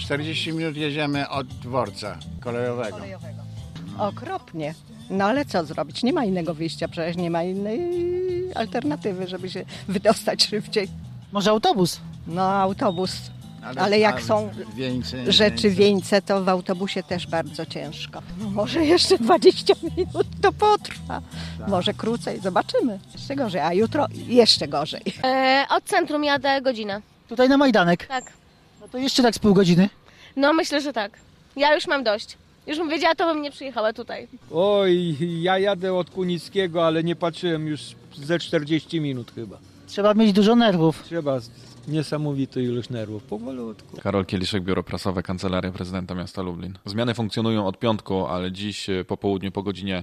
40 minut jedziemy od dworca kolejowego. Okropnie. No ale co zrobić? Nie ma innego wyjścia, przecież nie ma innej alternatywy, żeby się wydostać szybciej. Może autobus? No autobus, ale jak są rzeczy wieńce, to w autobusie też bardzo ciężko. No, może jeszcze 20 minut to potrwa. Może krócej, zobaczymy. Jeszcze gorzej, a jutro jeszcze gorzej. Od centrum jadę godzinę. Tutaj na Majdanek? Tak. No to jeszcze tak z pół godziny. No myślę, że tak. Ja już mam dość. Już bym wiedziała, to bym nie przyjechała tutaj. Oj, ja jadę od Kunickiego, ale nie patrzyłem już ze 40 minut chyba. Trzeba mieć dużo nerwów. Trzeba niesamowitą ilość nerwów, powolutku. Karol Kieliszek, Biuro Prasowe, Kancelaria Prezydenta Miasta Lublin. Zmiany funkcjonują od piątku, ale dziś po południu po godzinie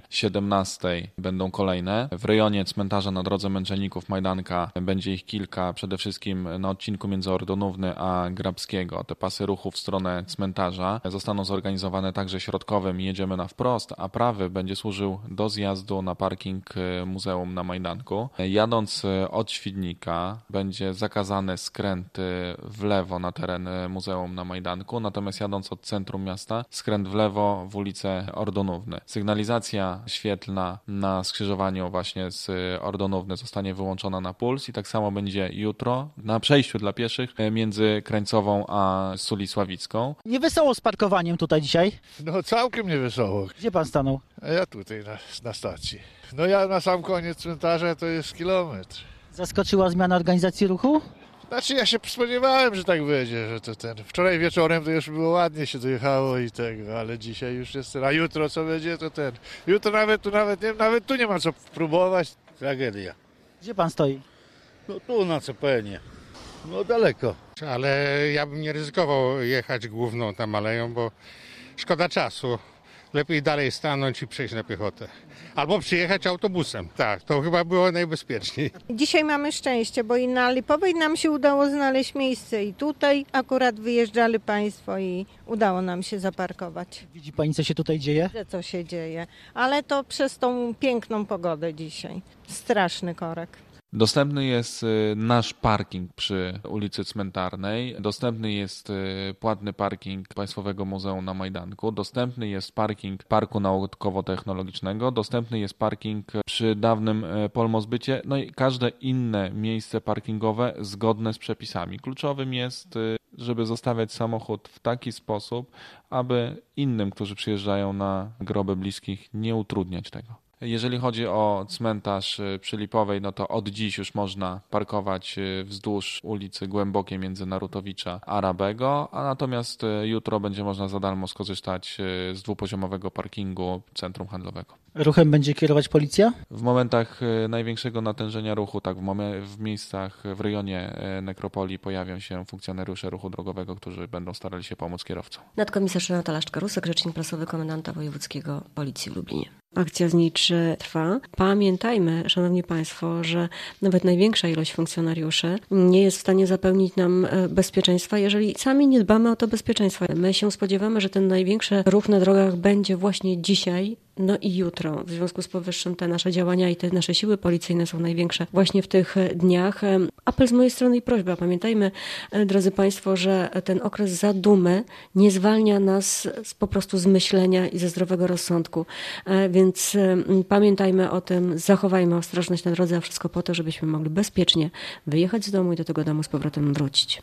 17 będą kolejne. W rejonie cmentarza na drodze Męczenników Majdanka będzie ich kilka, przede wszystkim na odcinku między Ordonówny a Grabskiego. Te pasy ruchu w stronę cmentarza zostaną zorganizowane także środkowym. Jedziemy na wprost, a prawy będzie służył do zjazdu na parking Muzeum na Majdanku. Jadąc od Świdnika będzie zakazane skręt w lewo na teren Muzeum na Majdanku, natomiast jadąc od centrum miasta, skręt w lewo w ulicę Ordonówny. Sygnalizacja świetlna na skrzyżowaniu właśnie z Ordonówny zostanie wyłączona na puls i tak samo będzie jutro na przejściu dla pieszych między Krańcową a Sulisławicką. Nie wesoło z parkowaniem tutaj dzisiaj. No całkiem nie wesoło. Gdzie pan stanął? A ja tutaj na stacji. No ja na sam koniec cmentarza to jest kilometr. Zaskoczyła zmiana organizacji ruchu? Znaczy ja się spodziewałem, że tak będzie, że to ten. Wczoraj wieczorem to już było ładnie się dojechało i tego, ale dzisiaj już jest ten. A jutro co będzie, to ten. Jutro nawet tu nie ma co próbować. Tragedia. Gdzie pan stoi? No tu na CPN-ie. No daleko. Ale ja bym nie ryzykował jechać główną tam aleją, bo szkoda czasu. Lepiej dalej stanąć i przejść na piechotę. Albo przyjechać autobusem. Tak, to chyba było najbezpieczniej. Dzisiaj mamy szczęście, bo i na Lipowej nam się udało znaleźć miejsce i tutaj akurat wyjeżdżali państwo i udało nam się zaparkować. Widzi pani, co się tutaj dzieje? Widzę, co się dzieje, ale to przez tą piękną pogodę dzisiaj. Straszny korek. Dostępny jest nasz parking przy ulicy Cmentarnej, dostępny jest płatny parking Państwowego Muzeum na Majdanku, dostępny jest parking Parku Naukowo-Technologicznego, dostępny jest parking przy dawnym Polmozbycie, no i każde inne miejsce parkingowe zgodne z przepisami. Kluczowym jest, żeby zostawiać samochód w taki sposób, aby innym, którzy przyjeżdżają na groby bliskich, nie utrudniać tego. Jeżeli chodzi o cmentarz przy Lipowej, no to od dziś już można parkować wzdłuż ulicy Głębokiej między Narutowicza a Rabego, a natomiast jutro będzie można za darmo skorzystać z dwupoziomowego parkingu centrum handlowego. Ruchem będzie kierować policja? W momentach największego natężenia ruchu, tak, w miejscach, w rejonie nekropolii pojawią się funkcjonariusze ruchu drogowego, którzy będą starali się pomóc kierowcom. Nadkomisarz Renata Laszczka-Rusek, rzecznik prasowy komendanta wojewódzkiego Policji w Lublinie. Akcja zniczy trwa. Pamiętajmy, szanowni państwo, że nawet największa ilość funkcjonariuszy nie jest w stanie zapewnić nam bezpieczeństwa, jeżeli sami nie dbamy o to bezpieczeństwo. My się spodziewamy, że ten największy ruch na drogach będzie właśnie dzisiaj, no i jutro. W związku z powyższym te nasze działania i te nasze siły policyjne są największe właśnie w tych dniach. Apel z mojej strony i prośba. Pamiętajmy, drodzy państwo, że ten okres zadumy nie zwalnia nas po prostu z myślenia i ze zdrowego rozsądku. Więc pamiętajmy o tym, zachowajmy ostrożność na drodze, a wszystko po to, żebyśmy mogli bezpiecznie wyjechać z domu i do tego domu z powrotem wrócić.